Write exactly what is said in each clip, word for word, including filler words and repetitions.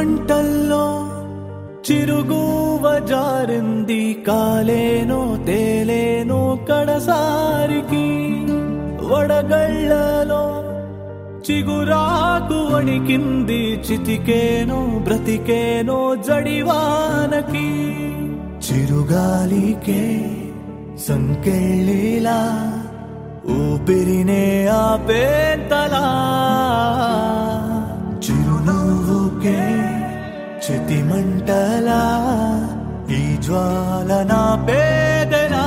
పెనుమంటల్లో చిరుగువ జారింది కాలేనో తేలేనో కడసారికి వడగళ్ళలో చిగురాకు వణికింది చితికేనో బ్రతికేనో జడివానకి చిరుగాలికే సంకెళ్ళిలా ఊపిరినే ఆపేంతలా చిరునవ్వుకే చితిమంటలా ఈ జ్వాల నా పేదలా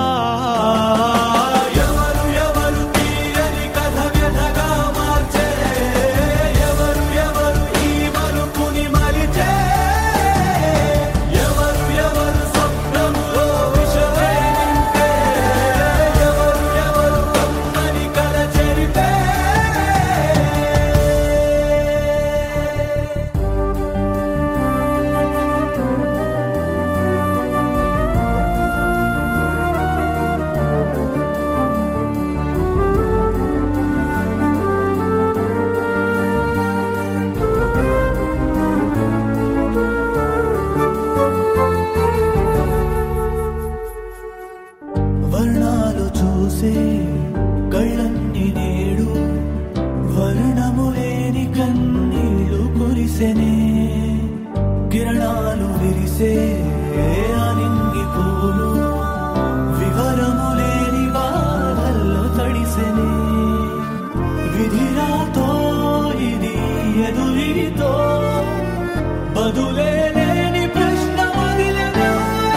వర్ణాలు చూసే కళ్ళన్ని నేడు వర్ణము లేని కన్నీళ్లు కురిసెనే కిరణాలు విరిసే అనింగి పూలు వివరము లేని బాధల్లో తడిసెనే విధిరాతో ఇది ఎదురీతో బదులే లేని ప్రశ్న వదిలేనా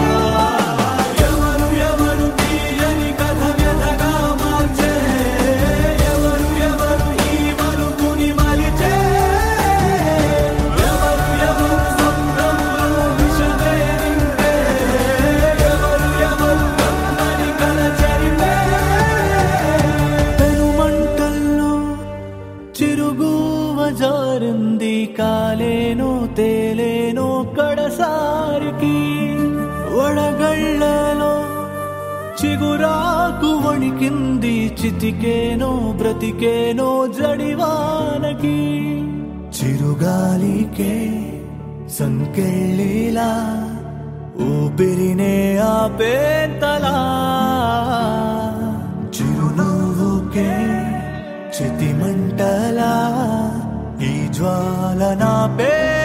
చిరుగువ జారింది కాలేనో తేలేనో కడసారికి వడగళ్ళలో చిగురాకు వణికింది చితికేనో బ్రతికేనో జడివానకి చిరుగాలికే సంకెళ్ళిలా ఊపిరినే ఆపేంతలా చిరునవ్వుకే చితిమంటలా ఈ జ్వాల నా పే